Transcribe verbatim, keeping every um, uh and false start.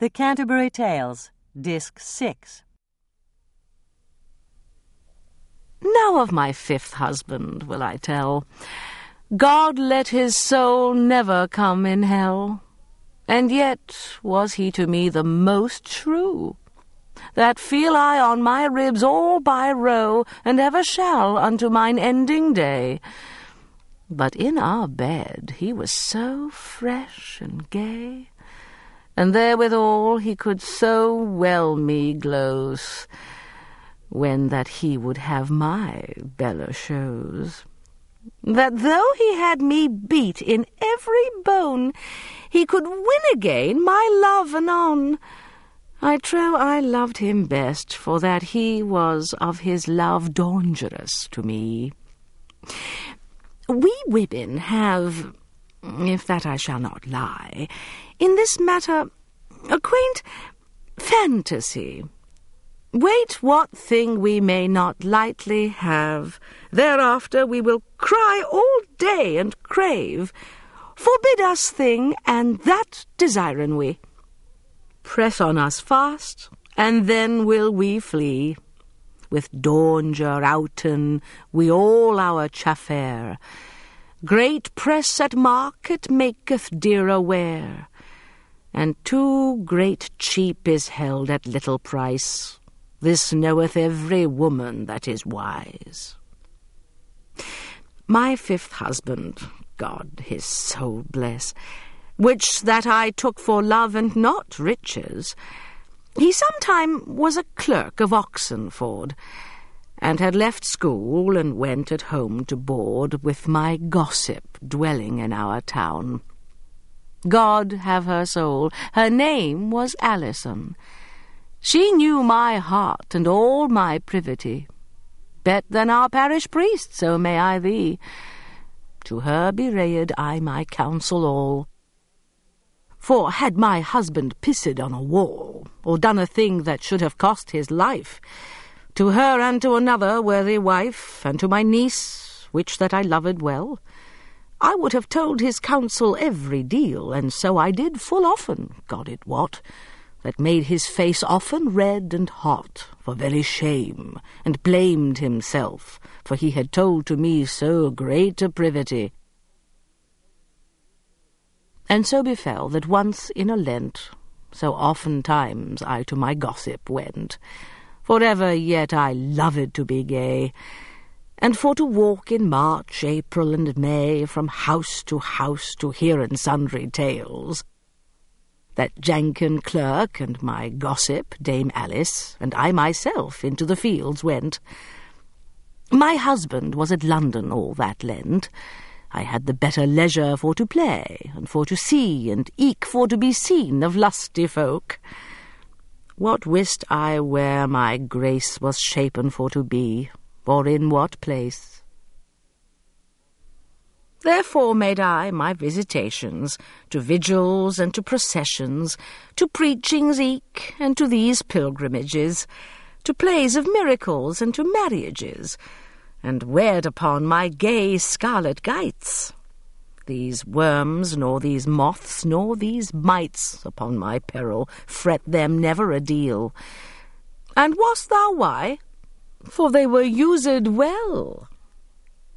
The Canterbury Tales, Disc six. Now of my fifth husband will I tell. God let his soul never come in hell. And yet was he to me the most true, that feel I on my ribs all by row, and ever shall unto mine ending day. But in our bed he was so fresh and gay, and therewithal he could so well me glose, when that he would have my bella shows, that though he had me beat in every bone, he could win again my love anon. I trow I loved him best, for that he was of his love dangerous to me. We women have, if that I shall not lie, in this matter a quaint fantasy. Wait what thing we may not lightly have, thereafter we will cry all day and crave. Forbid us thing, and that desiren we. Press on us fast, and then will we flee. With danger outen we all our chaffair. Great press at market maketh dearer wear, and too great cheap is held at little price. This knoweth every woman that is wise. My fifth husband, God his soul bless, which that I took for love and not riches, he sometime was a clerk of Oxenford, and had left school and went at home to board with my gossip dwelling in our town. God have her soul, her name was Alison. She knew my heart and all my privity. Bet than our parish priest, so may I thee. To her bewrayed I my counsel all. For had my husband pissed on a wall, or done a thing that should have cost his life, to her and to another worthy wife, and to my niece, which that I loved well, I would have told his counsel every deal, and so I did full often, God it wot, that made his face often red and hot, for very shame, and blamed himself, for he had told to me so great a privity. And so befell that once in a Lent, so often times I to my gossip went, for ever yet I loved to be gay, and for to walk in March, April, and May, from house to house to hear and sundry tales. That Jankin clerk and my gossip, Dame Alice, and I myself into the fields went. My husband was at London all that Lent. I had the better leisure for to play, and for to see, and eke for to be seen of lusty folk. What wist I where my grace was shapen for to be, or in what place? Therefore made I my visitations, to vigils and to processions, to preachings eke, and to these pilgrimages, to plays of miracles and to marriages, and weared upon my gay scarlet gites. These worms, nor these moths, nor these mites, upon my peril, fret them never a deal. And wast thou why? For they were used well.